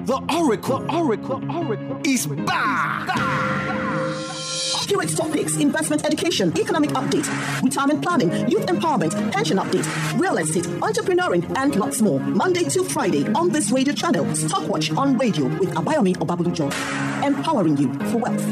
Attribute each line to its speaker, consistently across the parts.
Speaker 1: Oracle is back.
Speaker 2: QX topics, investment education, economic update, retirement planning, youth empowerment, pension update, real estate, entrepreneuring, and lots more. Monday to Friday on this radio channel, Stockwatch on radio with Abayomi Obabulujo, empowering you for wealth.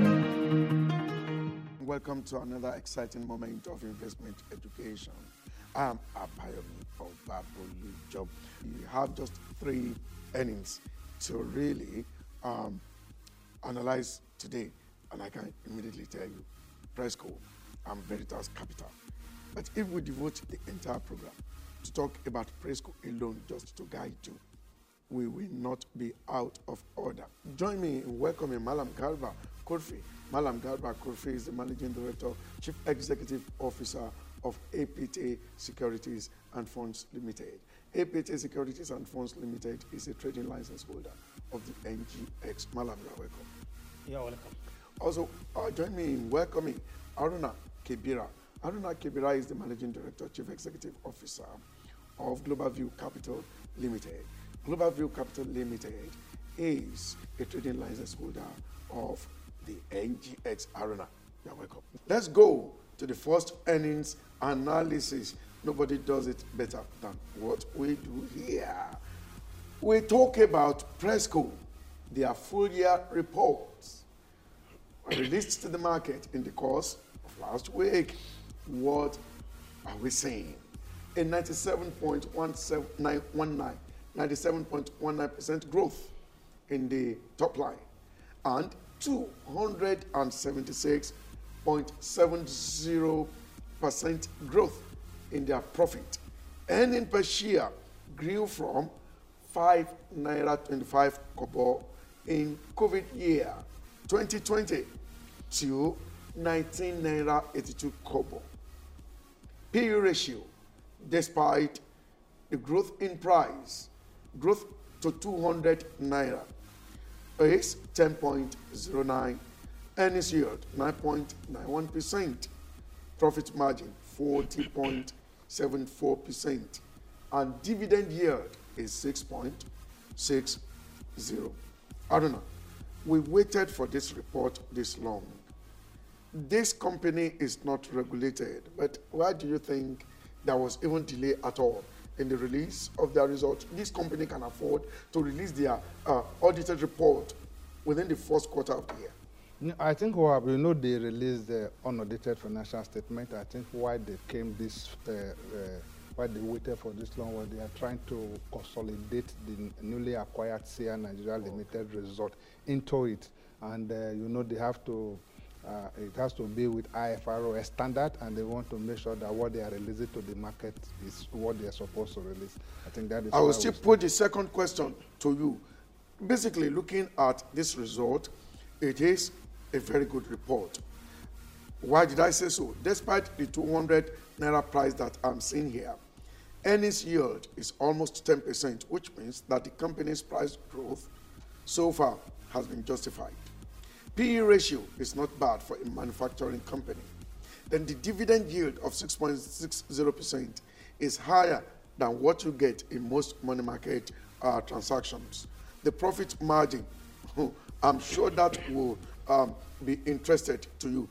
Speaker 3: Welcome to another exciting moment of investment education. I'm Abayomi Obabulujo. We have just 3 earnings to really analyze today. And I can immediately tell you, Presco and Veritas Capital. But if we devote the entire program to talk about Presco alone, just to guide you, we will not be out of order. Join me in welcoming Malam Garba Kurfi. Malam Garba Kurfi is the Managing Director, Chief Executive Officer of APT Securities and Funds Limited. APT Securities and Funds Limited is a trading license holder of the NGX. Malam, you are welcome.
Speaker 4: You are welcome.
Speaker 3: Also, join me in welcoming Aruna Kebira. Aruna Kebira is the Managing Director, Chief Executive Officer of Global View Capital Limited. Global View Capital Limited is a trading license holder of the NGX. Aruna, you are welcome. Let's go to the first earnings analysis. Nobody does it better than what we do here. We talk about Presco, their full year reports released to the market in the course of last week. What are we seeing? A 97.19% growth in the top line and 276.70% growth in their profit. Earning per share grew from 5 naira 25 kobo in COVID year 2020 to 19 naira 82 kobo. PE ratio, despite the growth in price, growth to 200 naira, is 10.09. Earnings yield 9.91%. Profit margin 40.74%. And dividend yield is 6.60. I don't know. We waited for this report this long. This company is not regulated, but why do you think there was even delay at all in the release of their results? This company can afford to release their audited report within the first quarter of the year.
Speaker 5: I think they released the unaudited financial statement. I think why they came this, why they waited for this long was they are trying to consolidate the newly acquired SIA Nigeria Limited result into it. And they have to, it has to be with IFRS standard, and they want to make sure that what they are releasing to the market is what they are supposed to release. I think that is.
Speaker 3: I will still put the second question to you. Basically, looking at this result, it is a very good report. Why did I say so? Despite the 200 naira price that I'm seeing here, earnings yield is almost 10%, which means that the company's price growth so far has been justified. PE ratio is not bad for a manufacturing company. Then the dividend yield of 6.60% is higher than what you get in most money market transactions. The profit margin, I'm sure that will be interesting to you,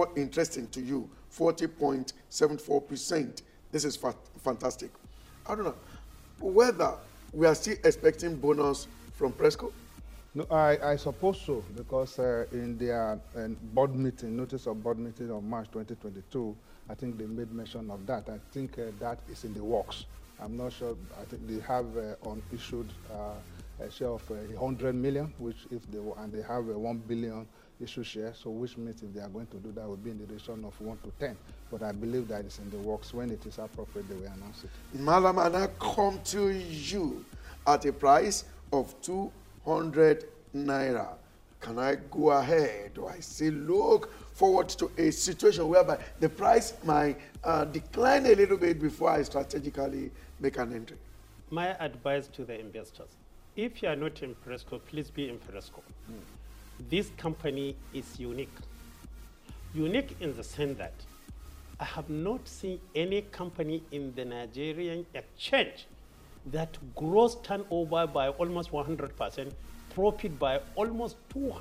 Speaker 3: 40.74%. This is fantastic. I don't know whether we are still expecting bonus from Presco.
Speaker 5: No, I suppose so, because in their board meeting, notice of board meeting on March 2022, I think they made mention of that. I think that is in the works. I'm not sure. I think they have issued a share of 100 million, which if they and they have a 1 billion issue share, so which means if they are going to do that, will be in the direction of 1 to 10. But I believe that it's in the works. When it is appropriate, they will announce it.
Speaker 3: Malam, and I come to you at a price of 200 naira. Can I go ahead, or I still look forward to a situation whereby the price might decline a little bit before I strategically make an entry?
Speaker 4: My advice to the investors, if you are not in Presco, please be in Presco. This company is unique. Unique in the sense that I have not seen any company in the Nigerian exchange that gross turnover by almost 100%, profit by almost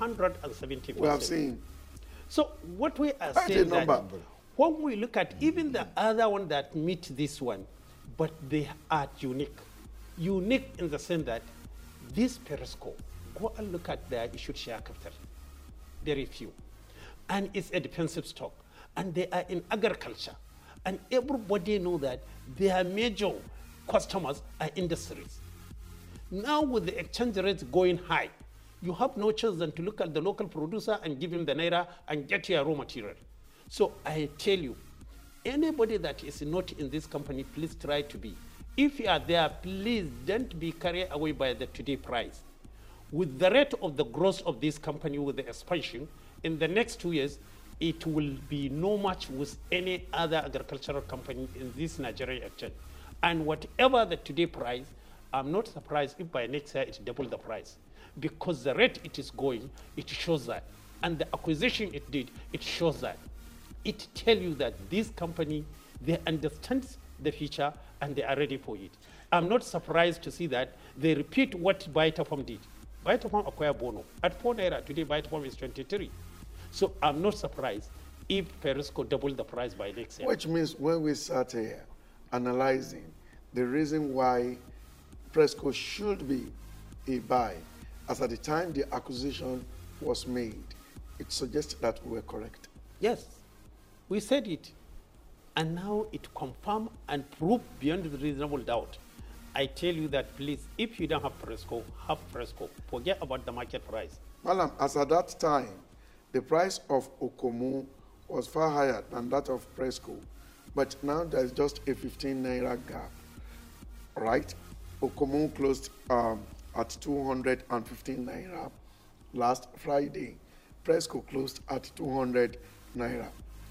Speaker 4: 270%.
Speaker 3: We have seen.
Speaker 4: So what we are
Speaker 3: Quite a
Speaker 4: saying that
Speaker 3: number.
Speaker 4: when we look at even the other one that meet this one, but they are unique. Unique in the sense that this Perisco, go and look at their issued share capital. Very few. And it's a defensive stock. And they are in agriculture. And everybody know that their major customers are industries. Now with the exchange rates going high, you have no choice than to look at the local producer and give him the naira and get your raw material. So I tell you, anybody that is not in this company, please try to be. If you are there, please don't be carried away by the today price. With the rate of the growth of this company with the expansion, in the next 2 years, it will be no match with any other agricultural company in this Nigerian exchange. And whatever the today price, I'm not surprised if by next year it double the price. Because the rate it is going, it shows that. And the acquisition it did, it shows that. It tells you that this company, they understand the future and they are ready for it. I'm not surprised to see that they repeat what Vitafoam did. Vitafoam acquired Bono. At 4 naira, today Vitafoam is 23. So I'm not surprised if Perisco double the price by next year.
Speaker 3: Which means when we sat here analyzing the reason why Presco should be a buy, as at the time the acquisition was made, it suggests that we were correct.
Speaker 4: Yes, we said it. And now it confirmed and proved beyond the reasonable doubt. I tell you that please, if you don't have Presco, have Presco. Forget about the market price.
Speaker 3: Malam, as at that time, the price of Okomu was far higher than that of Presco. But now there's just a 15 naira gap, right? Okomu closed at 215 naira last Friday. Presco closed at 200 naira.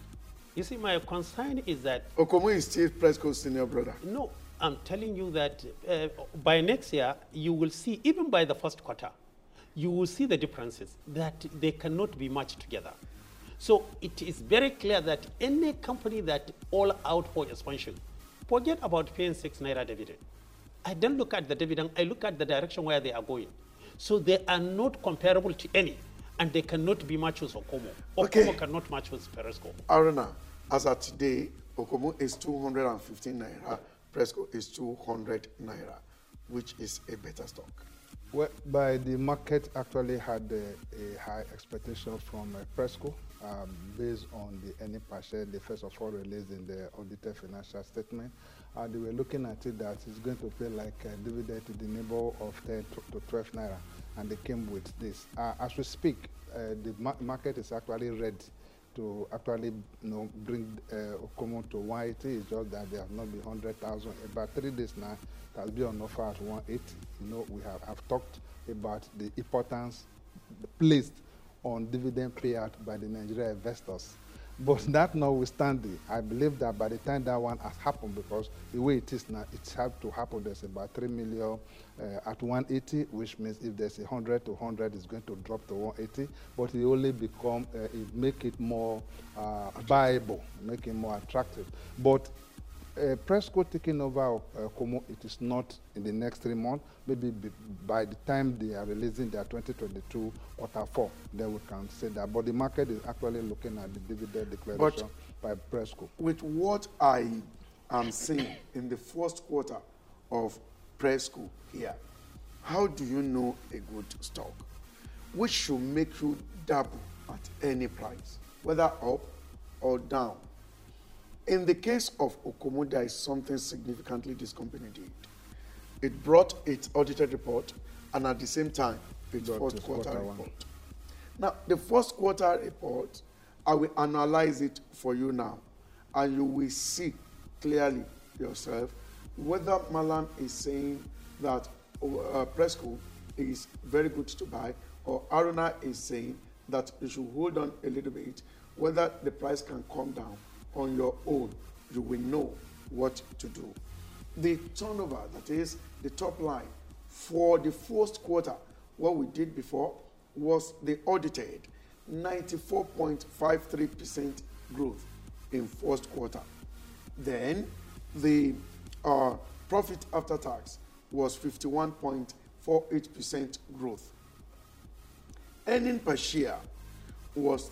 Speaker 4: You see, my concern is that
Speaker 3: Okomu is still Presco's senior brother.
Speaker 4: no, I'm telling you that by next year, you will see, even by the first quarter, you will see the differences, that they cannot be matched together. So it is very clear that any company that all out for expansion, forget about paying 6 naira dividend. I don't look at the dividend, I look at the direction where they are going. So they are not comparable to any, and they cannot be matched with Okomo.
Speaker 3: Okay.
Speaker 4: Okomo cannot match with Perisco.
Speaker 3: Aruna, as at today, Okomu is 215 naira, Presco is 200 naira, which is a better stock.
Speaker 5: Well, by the market actually had a high expectation from Presco based on the earning per share they first of all released in the audited financial statement. They were looking at it that it's going to pay like a dividend to the neighbor of 10 to 12 naira, and they came with this. As we speak, the market is actually ready to actually bring Okomo to 180. It's just that there have not been 100,000. About 3 days now, it has been on offer at 180. We have talked about the importance placed on dividend payout by the Nigerian investors. But that notwithstanding, I believe that by the time that one has happened, because the way it is now, it's had to happen, there's about 3 million at 180, which means if there's 100 to 100, it's going to drop to 180, but it only become, it make it more viable, make it more attractive. But Presco taking over Okomo, it is not in the next 3 months. Maybe by the time they are releasing their 2022 Q4, then we can say that. But the market is actually looking at the dividend declaration by Presco.
Speaker 3: With what I am seeing in the first quarter of Presco here, how do you know a good stock? Which should make you double at any price, whether up or down? In the case of Okomo, there is something significantly this company did. It brought its audited report and at the same time, its first quarter report. Now, the first quarter report, I will analyze it for you now, and you will see clearly yourself whether Malam is saying that Presco is very good to buy, or Aruna is saying that you should hold on a little bit, whether the price can come down. On your own, you will know what to do. The turnover, that is the top line, for the first quarter, what we did before was the audited 94.53% growth in first quarter. Then the profit after tax was 51.48% growth. Earning per share was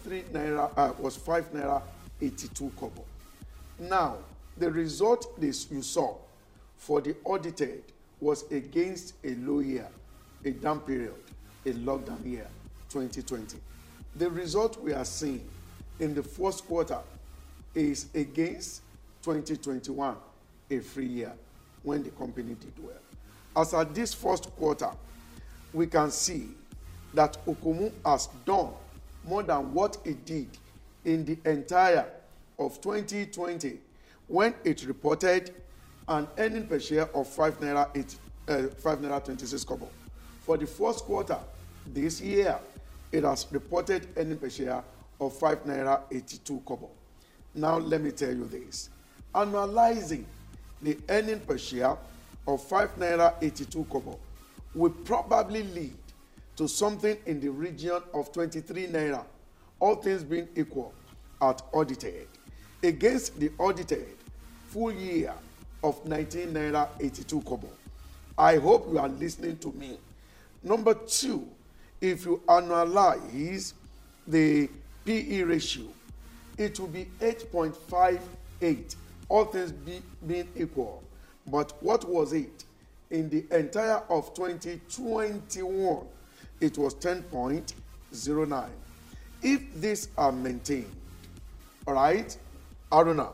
Speaker 3: 5 naira 82 kobo. Now, the result you saw for the audited was against a low year, a down period, a lockdown year, 2020. The result we are seeing in the first quarter is against 2021, a free year, when the company did well. As at this first quarter, we can see that Okumu has done more than what it did in the entire of 2020 when it reported an earning per share of 5 naira 26 kobo. For the first quarter this year, it has reported earning per share of 5 naira 82 kobo. Now let me tell you this. Analyzing the earning per share of 5 naira 82 kobo will probably lead to something in the region of 23 naira, all things being equal, at audited, against the audited full year of 19 naira 82 kobo. I hope you are listening to me. Number two, if you analyze the PE ratio, it will be 8.58, all things being equal. But what was it? In the entire of 2021, it was 10.09. If these are maintained, all right, Aruna,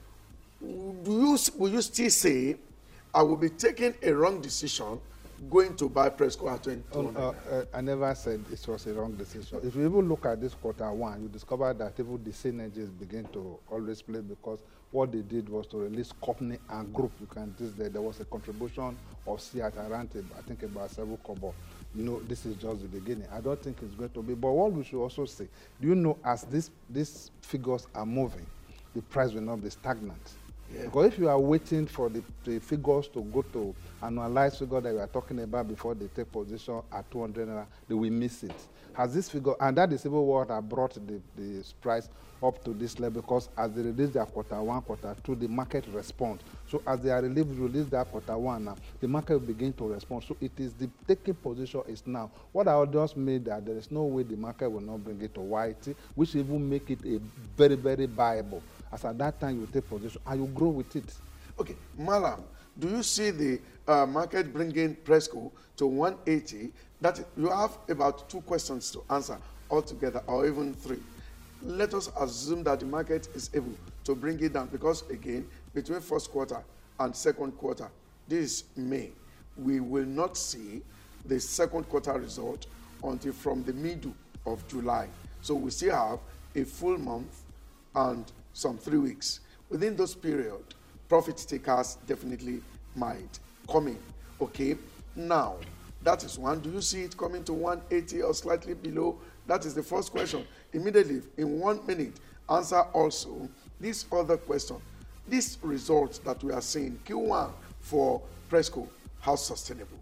Speaker 3: will you still say I will be taking a wrong decision going to buy Presco at 2021?
Speaker 5: I never said it was a wrong decision. If you even look at this quarter one, you discover that even the synergies begin to always play, because what they did was to release company and group. You can see that there was a contribution of CIAT around, I think, about 7 kobo. You know, this is just the beginning. I don't think it's going to be. But what we should also say, do you know, as these figures are moving, the price will not be stagnant. Yeah. Because if you are waiting for the figures to go to annualized figure that we are talking about before they take position at 200 naira, they will miss it. Has this figure, and that is even what brought the price up to this level, because as they release their quarter one, quarter two, the market responds. So as they are release their quarter one now, the market will begin to respond. So it is the taking position is now. What I just made that there is no way the market will not bring it to YT, which even make it a very, very viable. As at that time you take position and you grow with it.
Speaker 3: Okay, Malam, do you see the market bringing Presco to 180? That you have about 2 questions to answer altogether, or even 3. Let us assume that the market is able to bring it down, because again, between first quarter and second quarter, this is May, we will not see the second quarter result until from the middle of July. So we still have a full month and some 3 weeks. Within those period, profit takers definitely might come in. Okay, now that is one. Do you see it coming to 180 or slightly below? That is the first question. Immediately, in 1 minute, answer also this other question. This result that we are seeing, Q1 for Presco, how sustainable?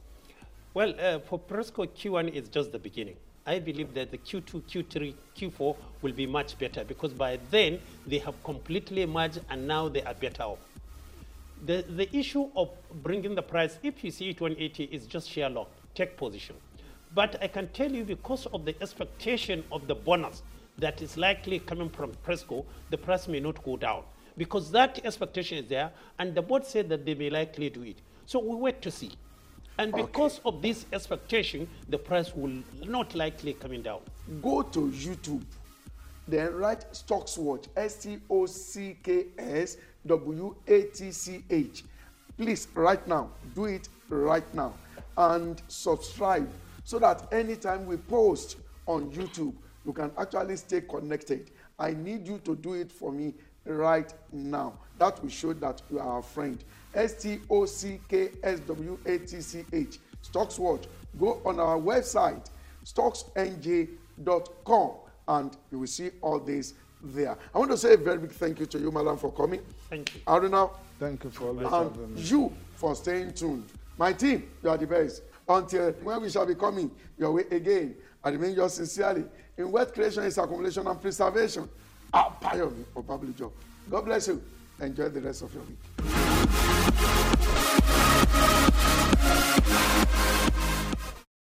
Speaker 4: Well, for Presco, Q1 is just the beginning. I believe that the Q2, Q3, Q4 will be much better, because by then they have completely merged and now they are better off. The issue of bringing the price, if you see it 180, is just sheer luck, take position. But I can tell you, because of the expectation of the bonus that is likely coming from Presco, the price may not go down, because that expectation is there, and the board said that they may likely do it. So we wait to see. And because of this expectation, the price will not likely coming down.
Speaker 3: Go to YouTube, then write StocksWatch, STOCKSWATCH. Please, right now, do it right now, and subscribe, so that anytime we post on YouTube, you can actually stay connected. I need you to do it for me right now. That will show that you are a friend. STOCKSWATCH, StocksWatch. Go on our website, stocksnj.com, and you will see all this there. I want to say a very big thank you to you, Madam, for coming.
Speaker 4: Thank you.
Speaker 3: Aruna,
Speaker 5: thank you for always
Speaker 3: and
Speaker 5: having me.
Speaker 3: you for staying tuned. My team, you are the best. Until when we shall be coming your way again, I remain yours sincerely. In wealth creation is accumulation and preservation. Abayomi Obablijo. God bless you. Enjoy the rest of your week.